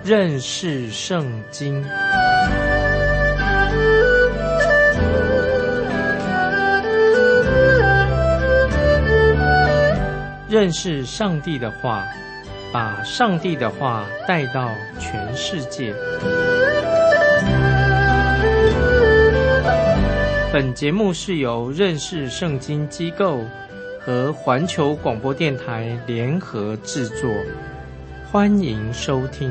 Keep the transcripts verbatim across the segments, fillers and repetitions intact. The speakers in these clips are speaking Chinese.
认识圣经。认识上帝的话，把上帝的话带到全世界。本节目是由认识圣经机构和环球广播电台联合制作，欢迎收听。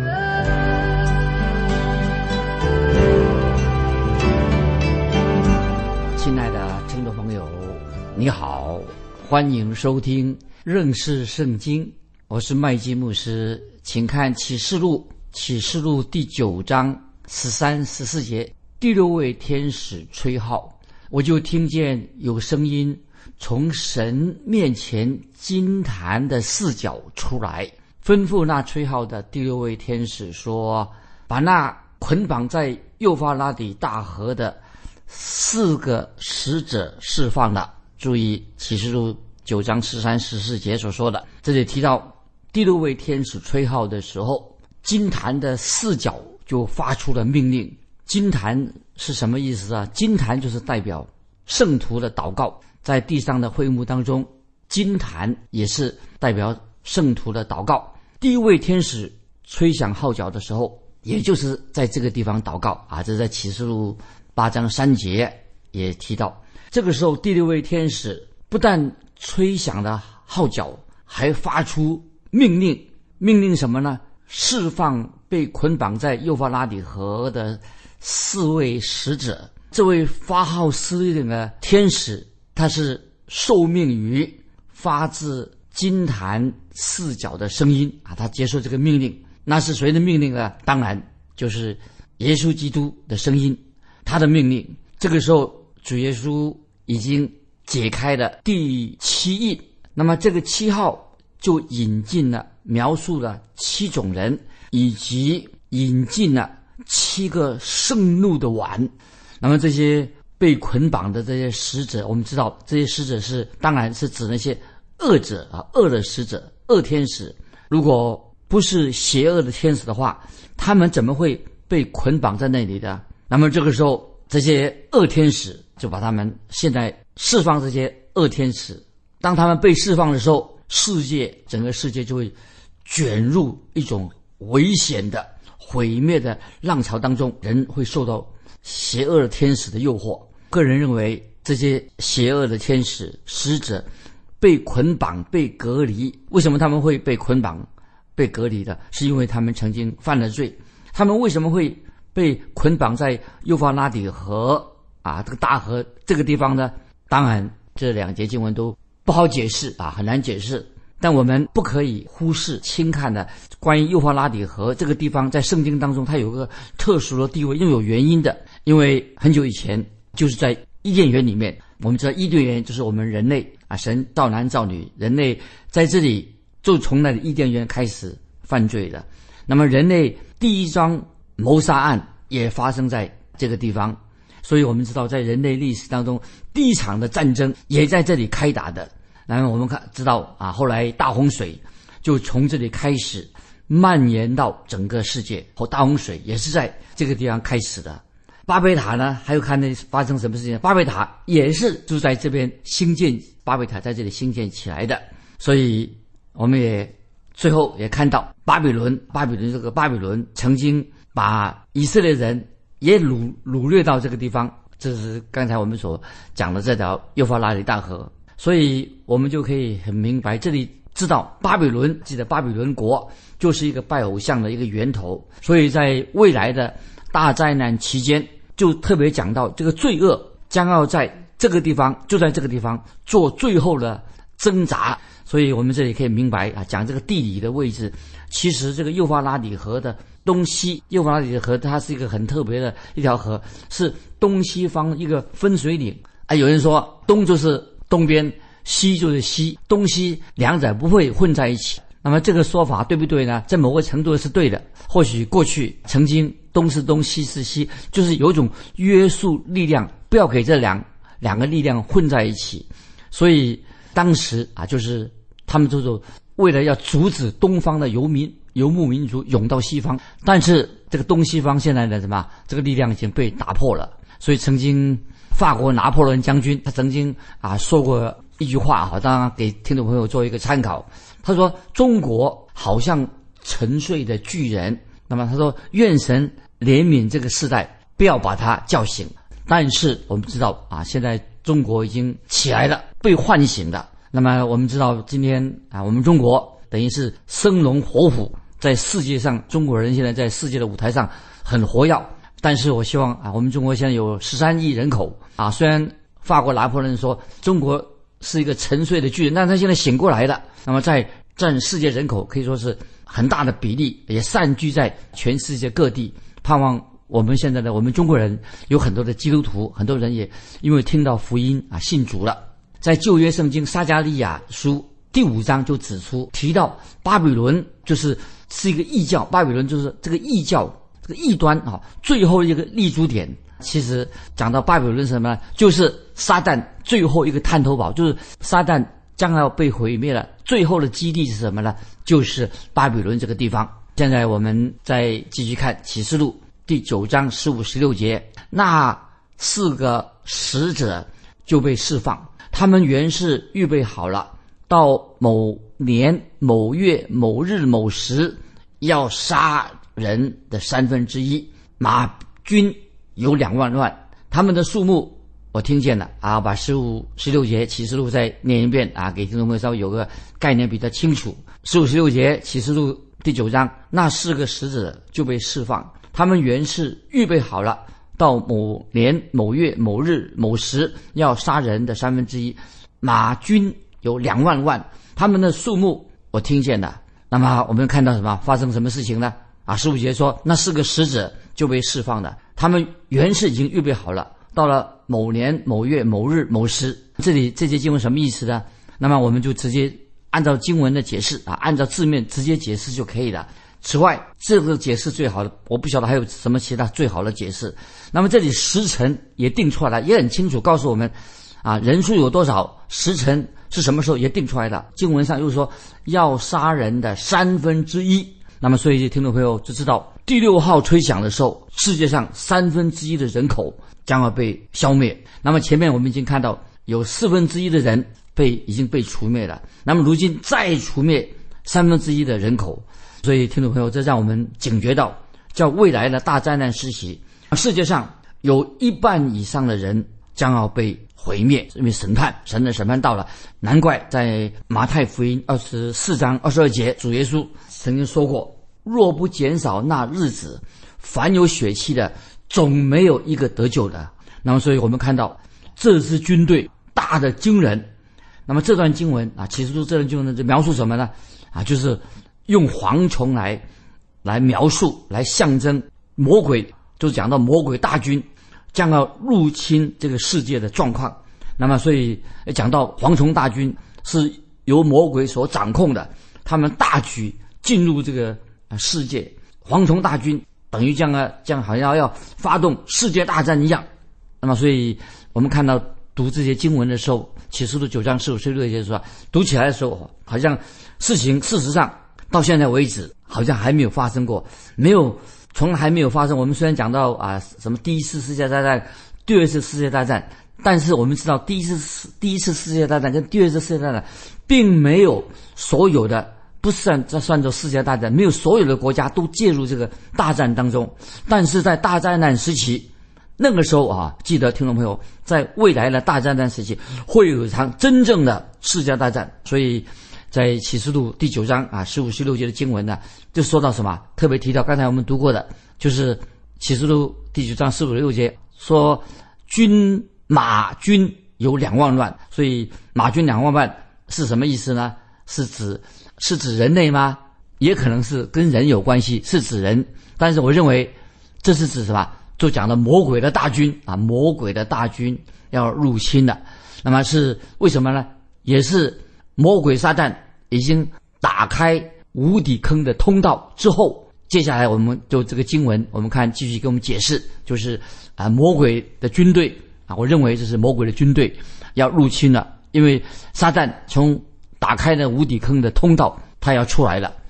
亲爱的听众朋友，你好，欢迎收听认识圣经，我是麦基牧师，请看启示录，启示录第九章十三、十四节，第六位天使吹号，我就听见有声音从神面前金坛的四角出来，吩咐那吹号的第六位天使说：把那捆绑在幼发拉底大河的四个使者释放了。注意启示录九章十三、十四节所说的，这里提到第六位天使吹号的时候，金坛的四角就发出了命令。金坛是什么意思啊？金坛就是代表圣徒的祷告，在地上的会幕当中，金坛也是代表圣徒的祷告。第一位天使吹响号角的时候，也就是在这个地方祷告啊，这在启示录八章三节也提到。这个时候第六位天使不但吹响了号角，还发出命令。命令什么呢？释放被捆绑在幼发拉底河的四位使者。这位发号施令的天使，他是受命于发自金坛四角的声音啊，他接受这个命令。那是谁的命令呢？当然就是耶稣基督的声音，他的命令。这个时候主耶稣已经解开了第七印，那么这个七号就引进了描述了七种人，以及引进了七个盛怒的碗。那么这些被捆绑的这些使者，我们知道这些使者是当然是指那些恶者啊，恶的使者，恶天使。如果不是邪恶的天使的话，他们怎么会被捆绑在那里的？那么这个时候这些恶天使就把他们现在释放，这些恶天使当他们被释放的时候，世界整个世界就会卷入一种危险的毁灭的浪潮当中，人会受到邪恶的天使的诱惑。个人认为这些邪恶的天使使者被捆绑被隔离，为什么他们会被捆绑被隔离的？是因为他们曾经犯了罪。他们为什么会被捆绑在幼发拉底河啊这个大河这个地方呢？当然这两节经文都不好解释啊，很难解释，但我们不可以忽视轻看的关于幼发拉底河这个地方，在圣经当中它有个特殊的地位，又有原因的。因为很久以前就是在伊甸园里面，我们知道伊甸园就是我们人类啊，神造男造女，人类在这里就从那里伊甸园开始犯罪的。那么人类第一桩谋杀案也发生在这个地方，所以我们知道在人类历史当中第一场的战争也在这里开打的。然后我们看知道啊，后来大洪水就从这里开始蔓延到整个世界，或大洪水也是在这个地方开始的。巴别塔呢，还有看那发生什么事情？巴别塔也是就在这边兴建，巴别塔在这里兴建起来的。所以我们也最后也看到巴比伦，巴比伦这个巴比伦曾经把以色列人也掳掳掠到这个地方，这是刚才我们所讲的这条幼发拉底大河。所以我们就可以很明白，这里知道巴比伦，记得巴比伦国就是一个拜偶像的一个源头。所以在未来的大灾难期间，就特别讲到这个罪恶将要在这个地方，就在这个地方做最后的挣扎。所以我们这里可以明白啊，讲这个地理的位置，其实这个幼发拉底河的东西，幼发拉底河它是一个很特别的一条河，是东西方一个分水岭啊。有人说东就是东边，西就是西，东西两者不会混在一起。那么这个说法对不对呢？在某个程度是对的。或许过去曾经东是东西是西，就是有一种约束力量，不要给这两两个力量混在一起。所以当时啊，就是他们就是为了要阻止东方的游民游牧民族涌到西方，但是这个东西方现在的什么这个力量已经被打破了。所以曾经法国拿破仑将军他曾经啊说过一句话啊，当然给听众朋友做一个参考。他说中国好像沉睡的巨人，那么他说愿神怜悯这个世代，不要把他叫醒。但是我们知道啊，现在中国已经起来了，被唤醒了。那么我们知道今天啊，我们中国等于是生龙活虎，在世界上中国人现在在世界的舞台上很活跃。但是我希望啊，我们中国现在有十三亿人口啊，虽然法国拿破仑说中国是一个沉睡的巨人，但他现在醒过来了。那么在占世界人口可以说是很大的比例，也散居在全世界各地。盼望我们现在的我们中国人有很多的基督徒，很多人也因为听到福音啊信主了。在旧约圣经撒迦利亚书第五章就指出，提到巴比伦就是是一个异教，巴比伦就是这个异教这个异端啊，最后一个立足点。其实讲到巴比伦是什么呢？就是撒旦最后一个探头堡，就是撒旦将要被毁灭了，最后的基地是什么呢？就是巴比伦这个地方。现在我们再继续看启示录第九章十五十六节，那四个使者就被释放，他们原是预备好了，到某年某月某日某时要杀人的三分之一，马军有两万万，他们的数目我听见了啊，把十五十六节启示录再念一遍啊，给听众朋友稍微有个概念比较清楚。十五十六节启示录第九章，那四个使者就被释放，他们原是预备好了，到某年某月某日某时要杀人的三分之一，马军有两万万，他们的数目我听见了。那么我们看到什么发生什么事情呢？啊，十五节说那四个使者就被释放了，他们原是已经预备好了，到了某年某月某日某时。这里这节经文什么意思呢？那么我们就直接按照经文的解释啊，按照字面直接解释就可以了。此外，这个解释最好的，我不晓得还有什么其他最好的解释。那么这里时辰也定出来了，也很清楚告诉我们啊，人数有多少，时辰是什么时候也定出来了。经文上又说要杀人的三分之一。那么所以听众朋友就知道，第六号吹响的时候，世界上三分之一的人口将要被消灭。那么前面我们已经看到有四分之一的人被已经被除灭了，那么如今再除灭三分之一的人口。所以听众朋友，这让我们警觉到，叫未来的大灾难时期，世界上有一半以上的人将要被毁灭，因为审判，神的审判到了。难怪在马太福音二十四章二十二节，主耶稣曾经说过，若不减少那日子，凡有血气的总没有一个得救的。那么所以我们看到这支军队大的惊人。那么这段经文啊，启示录这段经文呢，描述什么呢？啊，就是用蝗虫来来描述，来象征魔鬼，就是讲到魔鬼大军将要入侵这个世界的状况。那么所以讲到蝗虫大军是由魔鬼所掌控的，他们大举进入这个世界，蝗虫大军等于将啊将好像要发动世界大战一样。那么所以我们看到读这些经文的时候，启示录九章十五十六节说，读起来的时候好像事情事实上到现在为止好像还没有发生过，没有从来还没有发生。我们虽然讲到啊什么第一次世界大战、第二次世界大战，但是我们知道第一次第一次世界大战跟第二次世界大战并没有所有的，不算这算作世界大战，没有所有的国家都介入这个大战当中。但是在大灾难时期，那个时候啊，记得听众朋友，在未来的大灾难时期会有一场真正的世界大战。所以在启示录第九章啊十五十六节的经文呢，就说到什么，特别提到刚才我们读过的，就是启示录第九章十五十六节说军马军有两万万。所以马军两万万是什么意思呢？是指是指人类吗？也可能是跟人有关系，是指人。但是我认为这是指什么？就讲了魔鬼的大军啊，魔鬼的大军要入侵了。那么是为什么呢？也是魔鬼撒旦已经打开无底坑的通道之后，接下来我们就这个经文我们看继续给我们解释，就是啊魔鬼的军队啊，我认为这是魔鬼的军队要入侵了，因为撒旦从打开了无底坑的通道他要出来了。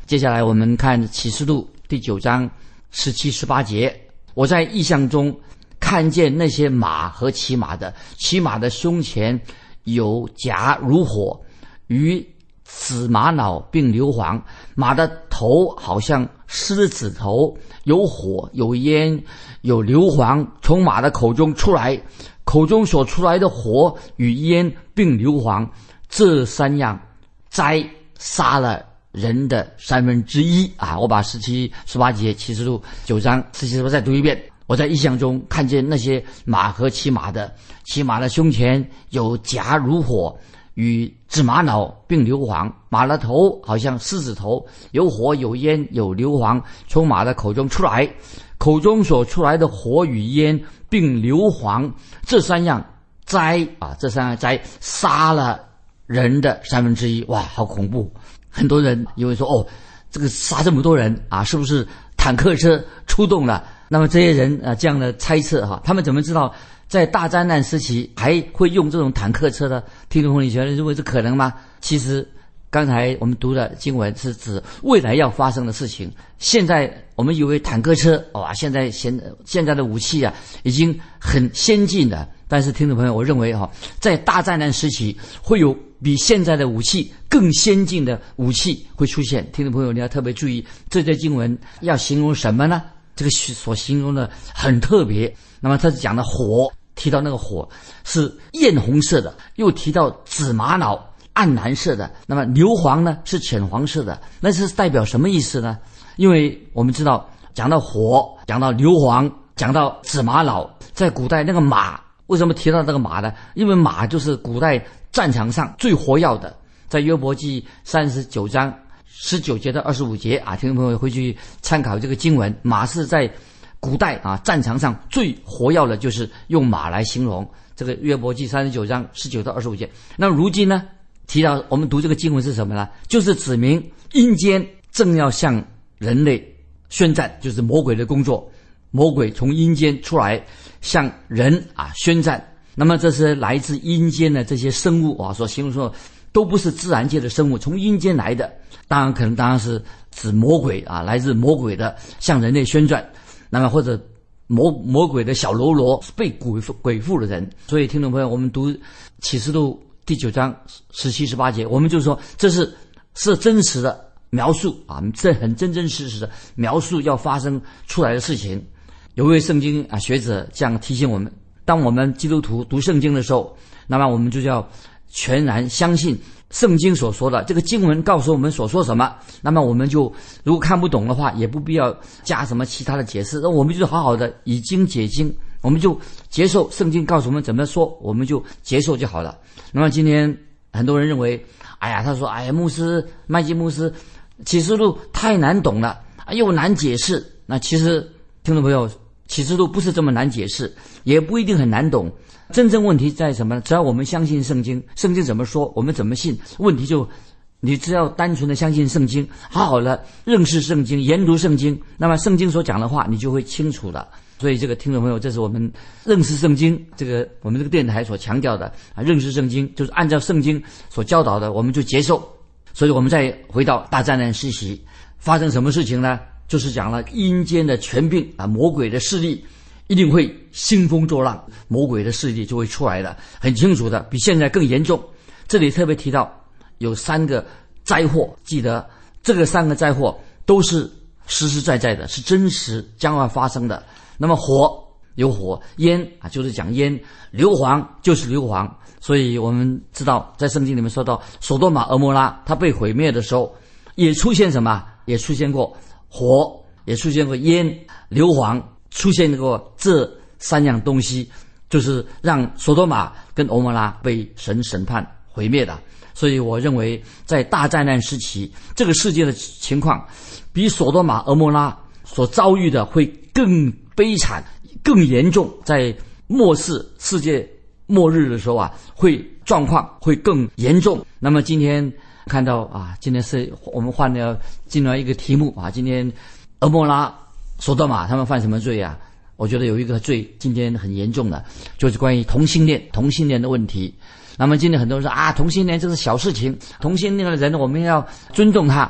接下来我们看启示录第九章十七、十八节。我在异象中看见那些马和骑马的，骑马的胸前有甲如火，与紫玛瑙并硫磺，马的头好像狮子头，有火有烟有硫磺从马的口中出来，口中所出来的火与烟并硫磺，这三样灾杀了人的三分之一啊！我把十七、十八节启示录九章十七、十八再读一遍。我在异象中看见那些马和骑马的，骑马的胸前有甲如火，与紫玛瑙并硫磺，马的头好像狮子头，有火有烟有硫磺从马的口中出来，口中所出来的火与烟并硫磺，这三样灾啊，这三样灾杀了人的三分之一。哇，好恐怖！很多人以为说，哦，这个杀这么多人啊，是不是坦克车出动了？那么这些人啊，这样的猜测哈，他们怎么知道在大灾难时期还会用这种坦克车的？听众朋友，你觉得认为这可能吗？其实刚才我们读的经文是指未来要发生的事情。现在我们以为坦克车哇，现在现现在的武器啊已经很先进的，但是听众朋友，我认为哈，在大灾难时期会有比现在的武器更先进的武器会出现。听众朋友，你要特别注意，这节经文要形容什么呢？这个所形容的很特别。那么他是讲的火，提到那个火是艳红色的，又提到紫玛瑙暗蓝色的，那么硫磺呢是浅黄色的，那是代表什么意思呢？因为我们知道讲到火，讲到硫磺，讲到紫玛瑙，在古代那个马，为什么提到这个马呢？因为马就是古代战场上最活跃的。在约伯记三十九章十九节到二十五节啊，听众朋友回去参考这个经文，马是在古代啊战场上最活跃的，就是用马来形容。这个约伯记三十九章十九到二十五节。那如今呢，提到我们读这个经文是什么呢？就是指明阴间正要向人类宣战，就是魔鬼的工作。魔鬼从阴间出来向人啊宣战。那么这是来自阴间的这些生物啊，所形容说都不是自然界的生物，从阴间来的。当然可能当然是指魔鬼啊，来自魔鬼的向人类宣战。那么或者魔魔鬼的小喽啰，被鬼鬼附的人。所以听众朋友，我们读启示录第九章十七、十八节，我们就说这是是真实的描述啊，这很真真实实的描述要发生出来的事情。有一位圣经啊学者这样提醒我们：当我们基督徒读圣经的时候，那么我们就要全然相信圣经所说的，这个经文告诉我们所说什么，那么我们就如果看不懂的话，也不必要加什么其他的解释，那我们就好好的以经解经，我们就接受圣经告诉我们怎么说，我们就接受就好了。那么今天很多人认为，哎呀，他说，哎呀，牧师麦基牧师启示录太难懂了，又难解释。那其实听众朋友，启示录不是这么难解释，也不一定很难懂。真正问题在什么呢？只要我们相信圣经，圣经怎么说我们怎么信。问题就你只要单纯的相信圣经，好好的认识圣经，研读圣经，那么圣经所讲的话你就会清楚的。所以这个听众朋友，这是我们认识圣经，这个我们这个电台所强调的啊，认识圣经就是按照圣经所教导的，我们就接受。所以我们再回到大灾难时期，发生什么事情呢？就是讲了阴间的权柄啊，魔鬼的势力一定会兴风作浪，魔鬼的势力就会出来的，很清楚的，比现在更严重。这里特别提到有三个灾祸，记得这个三个灾祸都是实实在在的，是真实将要发生的。那么火有火，烟啊就是讲烟，硫磺就是硫磺。所以我们知道在圣经里面说到索多玛蛾摩拉它被毁灭的时候，也出现什么？也出现过火，也出现过烟、硫磺，出现过这三样东西，就是让索多玛跟蛾摩拉被神审判毁灭的。所以我认为在大灾难时期，这个世界的情况比索多玛蛾摩拉所遭遇的会更悲惨更严重。在末世世界末日的时候啊，会状况会更严重。那么今天看到啊，今天是我们换了进来一个题目啊，今天蛾摩拉、索多玛他们犯什么罪啊？我觉得有一个罪今天很严重的，就是关于同性恋同性恋的问题。那么今天很多人说啊，同性恋这是小事情，同性恋的人我们要尊重他。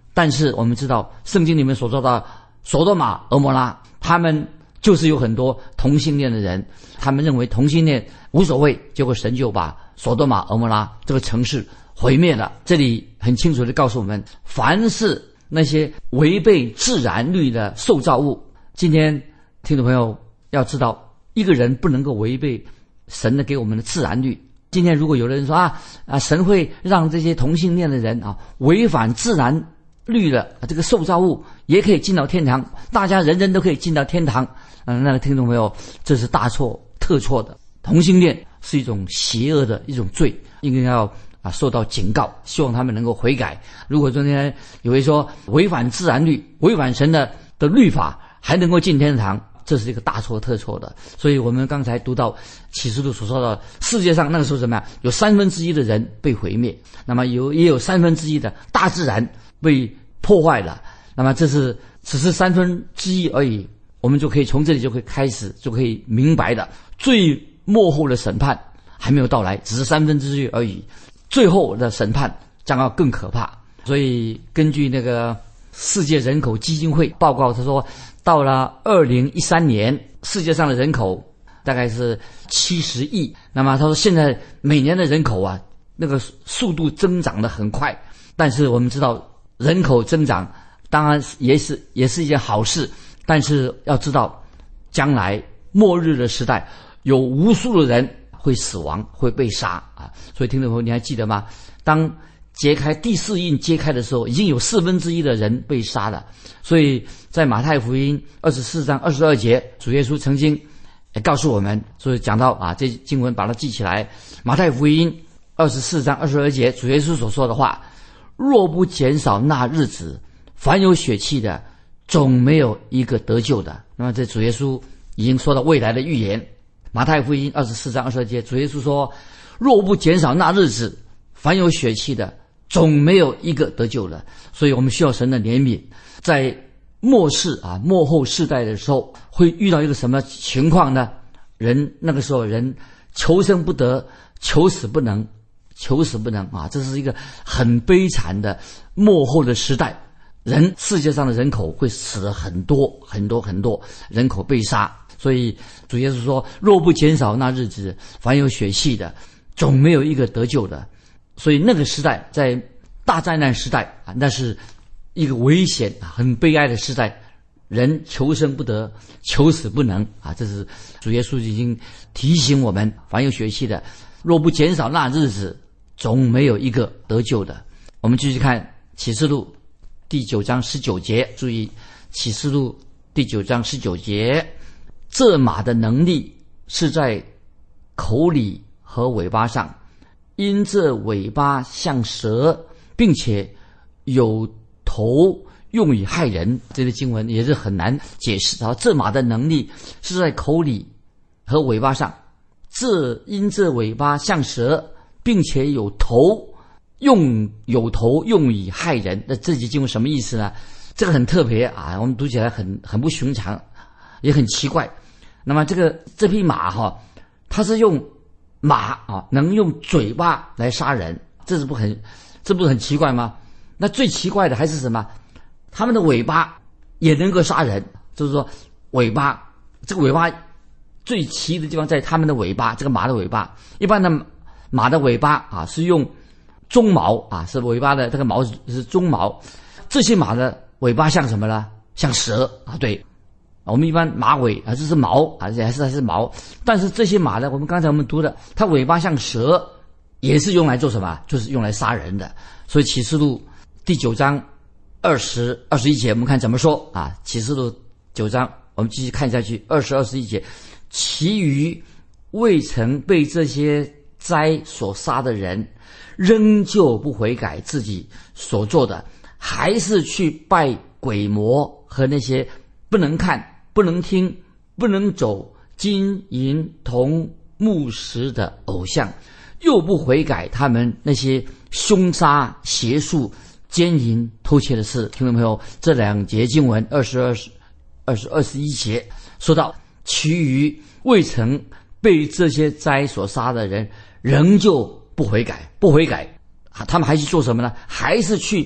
但是我们知道圣经里面所说的索多玛、蛾摩拉，他们就是有很多同性恋的人，他们认为同性恋无所谓，结果神就把索多玛、蛾摩拉这个城市毁灭了。这里很清楚地告诉我们，凡是那些违背自然律的受造物，今天听众朋友要知道，一个人不能够违背神的给我们的自然律。今天如果有人说啊啊，神会让这些同性恋的人啊违反自然律的这个受造物也可以进到天堂，大家人人都可以进到天堂，嗯、呃，那个听众朋友，这是大错特错的。同性恋是一种邪恶的一种罪，应该要啊受到警告，希望他们能够悔改。如果今天有人说违反自然律、违反神的的律法还能够进天堂，这是一个大错特错的。所以我们刚才读到启示录所说的，世界上那个时候怎么样，有三分之一的人被毁灭，那么有也有三分之一的大自然被破坏了，那么这是只是三分之一而已，我们就可以从这里就可以开始就可以明白的，最末后的审判还没有到来，只是三分之一而已，最后的审判将要更可怕。所以根据那个世界人口基金会报告，他说到了二零一三年，世界上的人口大概是七十亿。那么他说现在每年的人口啊，那个速度增长得很快。但是我们知道人口增长当然也是也是一件好事，但是要知道将来末日的时代有无数的人会死亡，会被杀啊！所以听众朋友，你还记得吗？当揭开第四印揭开的时候，已经有四分之一的人被杀了。所以在马太福音二十四章二十二节，主耶稣曾经也告诉我们，所以讲到啊，这经文把它记起来。马太福音二十四章二十二节，主耶稣所说的话：若不减少那日子，凡有血气的，总没有一个得救的。那么这主耶稣已经说到未来的预言。马太福音二十四章二十二节，主耶稣说：若不减少那日子，凡有血气的，总没有一个得救的。所以我们需要神的怜悯。在末世啊末后世代的时候，会遇到一个什么情况呢？人那个时候人求生不得，求死不能，求死不能啊！这是一个很悲惨的末后的时代。人世界上的人口会死了很多很多很多，人口被杀。所以主耶稣说：若不减少那日子，凡有血气的，总没有一个得救的。所以那个时代，在大灾难时代啊，那是一个危险很悲哀的时代，人求生不得，求死不能啊！这是主耶稣已经提醒我们，凡有血气的，若不减少那日子，总没有一个得救的。我们继续看启示录第九章十九节，注意启示录第九章十九节，这马的能力是在口里和尾巴上，因这尾巴像蛇，并且有头，用以害人。这个经文也是很难解释啊。这马的能力是在口里和尾巴上，这因这尾巴像蛇，并且有头，用有头用以害人。那这节经文什么意思呢？这个很特别啊，我们读起来很很不寻常，也很奇怪。那么这个这匹马哈，它是用马啊，能用嘴巴来杀人，这是不很这不是很奇怪吗？那最奇怪的还是什么？他们的尾巴也能够杀人，就是说尾巴这个尾巴最奇的地方在他们的尾巴，这个马的尾巴，一般的马的尾巴啊是用鬃毛啊，是尾巴的这个毛是鬃毛，这些马的尾巴像什么呢？像蛇啊，对。我们一般马尾啊，这是毛啊，还是还是毛，但是这些马呢，我们刚才我们读的，它尾巴像蛇，也是用来做什么？就是用来杀人的。所以启示录第九章二十二十一节，我们看怎么说啊？启示录九章，我们继续看下去，二十二十一节，其余未曾被这些灾所杀的人，仍旧不悔改自己所做的，还是去拜鬼魔和那些不能看、不能听、不能走金银铜木石的偶像，又不悔改他们那些凶杀、邪术、奸淫、偷窃的事。听众朋友，这两节经文二十二、二十二十一节说到，其余未曾被这些灾所杀的人，仍旧不悔改，不悔改，他们还是做什么呢？还是去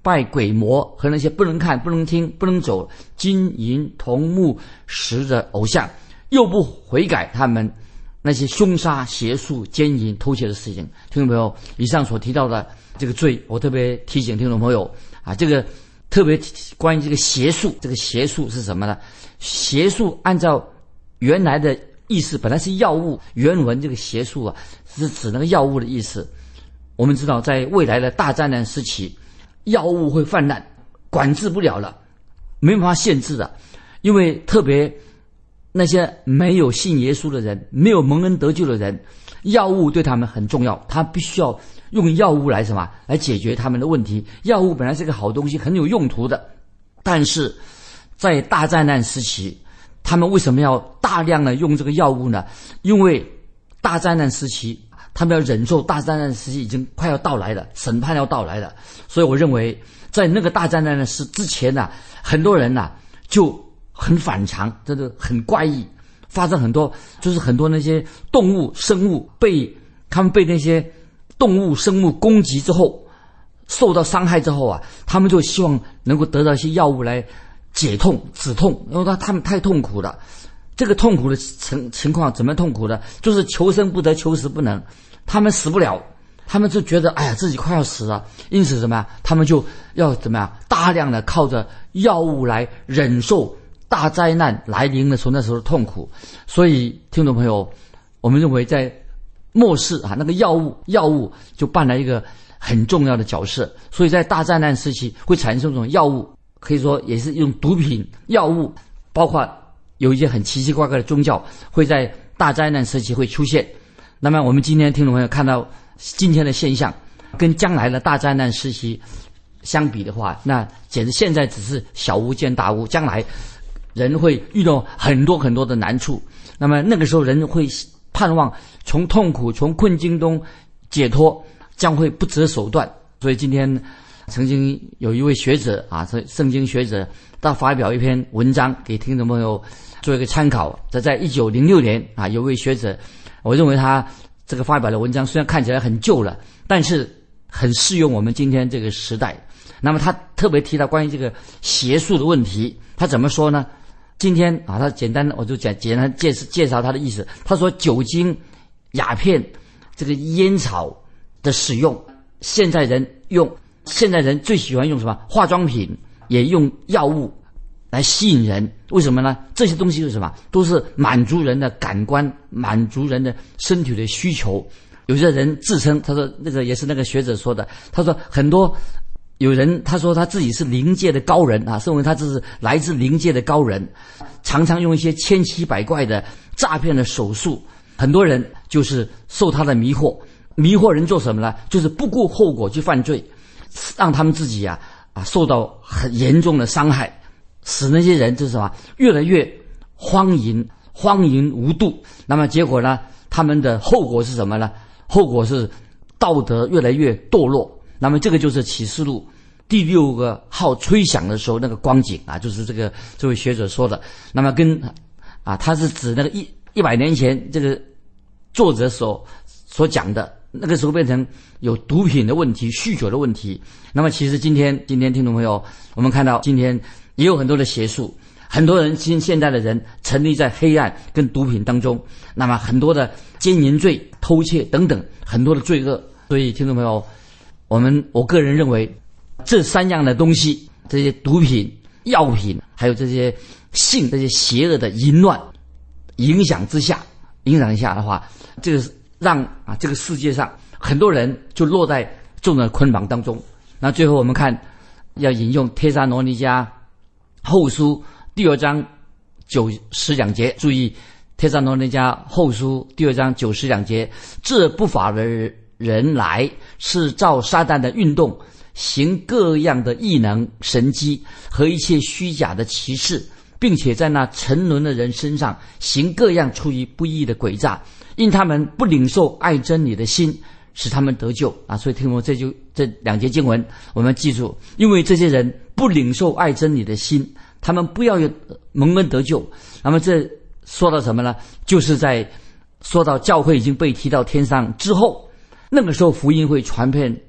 拜鬼魔和那些不能看、不能听、不能走金银铜木石的偶像，又不悔改他们那些凶杀、邪术、奸淫、偷窃的事情。听众朋友，以上所提到的这个罪，我特别提醒听众朋友啊，这个特别关于这个邪术，这个邪术是什么呢？邪术按照原来的意思，本来是药物，原文这个邪术啊是指那个药物的意思。我们知道，在未来的大灾难时期，药物会泛滥，管制不了了，没办法限制的，因为特别那些没有信耶稣的人，没有蒙恩得救的人，药物对他们很重要，他必须要用药物来什么来解决他们的问题。药物本来是个好东西，很有用途的，但是在大灾难时期，他们为什么要大量的用这个药物呢？因为大灾难时期他们要忍受大灾难时期已经快要到来了，审判要到来了。所以我认为在那个大灾难的时之前呢、啊，很多人呢、啊、就很反常，真的很怪异，发生很多就是很多那些动物生物被他们被那些动物生物攻击之后，受到伤害之后啊，他们就希望能够得到一些药物来解痛止痛，因为他们太痛苦了。这个痛苦的情情况怎么痛苦呢？就是求生不得，求死不能，他们死不了，他们就觉得哎呀自己快要死了，因此怎么样，他们就要怎么样，大量的靠着药物来忍受大灾难来临的时候那时候的痛苦。所以听众朋友，我们认为在末世啊，那个药物药物就扮了一个很重要的角色。所以在大灾难时期会产生这种药物，可以说也是用毒品药物，包括有一些很奇奇怪怪的宗教会在大灾难时期会出现。那么我们今天听众朋友看到今天的现象，跟将来的大灾难时期相比的话，那简直现在只是小巫见大巫，将来人会遇到很多很多的难处。那么那个时候人会盼望从痛苦从困境中解脱，将会不择手段。所以今天曾经有一位学者啊，圣经学者，他发表一篇文章给听众朋友做一个参考。这在一九零六年啊，有位学者，我认为他这个发表的文章虽然看起来很旧了，但是很适用我们今天这个时代。那么他特别提到关于这个邪术的问题，他怎么说呢？今天啊，他简单我就讲简单介介绍他的意思。他说酒精、鸦片、这个烟草的使用，现在人用。现在人最喜欢用什么？化妆品，也用药物来吸引人。为什么呢？这些东西是什么？都是满足人的感官，满足人的身体的需求。有些人自称，他说那个也是那个学者说的，他说很多有人他说他自己是灵界的高人啊，认为他这是来自灵界的高人，常常用一些千奇百怪的诈骗的手术，很多人就是受他的迷惑。迷惑人做什么呢？就是不顾后果去犯罪，让他们自己啊啊受到很严重的伤害，使那些人就是什么越来越荒淫荒淫无度。那么结果呢，他们的后果是什么呢？后果是道德越来越堕落。那么这个就是启示录第六个号吹响的时候那个光景啊，就是这个这位学者说的。那么跟啊他是指那个一一百年前这个作者所所讲的。那个时候变成有毒品的问题、酗酒的问题。那么其实今天今天听众朋友，我们看到今天也有很多的邪术，很多人今现在的人沉溺在黑暗跟毒品当中，那么很多的奸淫罪、偷窃等等很多的罪恶。所以听众朋友，我们我个人认为这三样的东西，这些毒品、药品还有这些性这些邪恶的淫乱影响之下影响下的话，这个让啊这个世界上很多人就落在这种的捆绑当中。那最后我们看，要引用帖撒罗尼迦后书第二章九十两节，注意帖撒罗尼迦后书第二章九十两节，这不法的人来是照撒旦的运动，行各样的异能、神迹和一切虚假的奇事，并且在那沉沦的人身上行各样出于不义的诡诈，因他们不领受爱真理的心，使他们得救啊！所以听我这就这两节经文，我们记住，因为这些人不领受爱真理的心，他们不要有蒙恩得救。那么这说到什么呢？就是在说到教会已经被提到天上之后，那个时候福音会传遍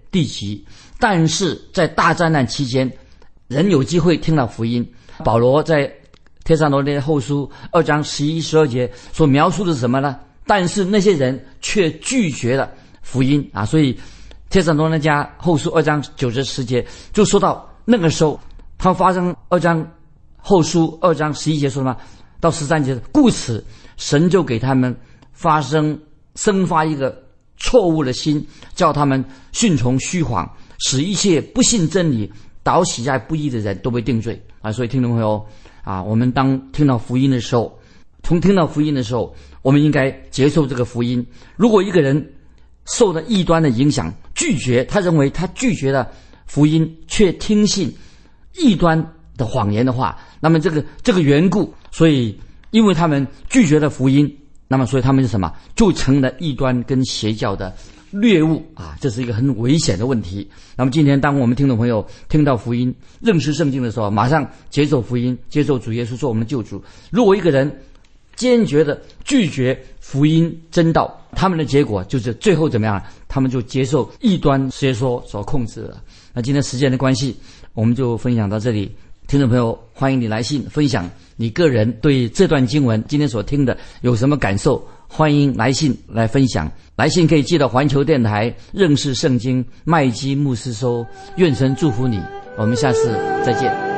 地级。但是在大灾难期间，人有机会听到福音。保罗在帖撒罗尼迦后书二章十一、十二节所描述的是什么呢？但是那些人却拒绝了福音啊！所以帖撒罗尼迦后书二章九至十节就说到那个时候，他发生二章后书二章十一节说什么？到十三节，故此神就给他们发生生发一个错误的心，叫他们顺从虚谎，使一切不信真理、倒喜爱不义的人都被定罪啊！所以听众朋友啊，我们当听到福音的时候，从听到福音的时候，我们应该接受这个福音。如果一个人受了异端的影响，拒绝，他认为他拒绝了福音，却听信异端的谎言的话，那么这个这个缘故，所以因为他们拒绝了福音，那么所以他们是什么？就成了异端跟邪教的掠物啊！这是一个很危险的问题。那么今天当我们听众朋友听到福音、认识圣经的时候，马上接受福音，接受主耶稣做我们的救主。如果一个人坚决的拒绝福音真道，他们的结果就是最后怎么样？他们就接受异端邪说所控制了。那今天时间的关系，我们就分享到这里。听众朋友，欢迎你来信分享你个人对这段经文今天所听的有什么感受，欢迎来信来分享。来信可以寄到环球电台认识圣经麦基牧师收。愿神祝福你，我们下次再见。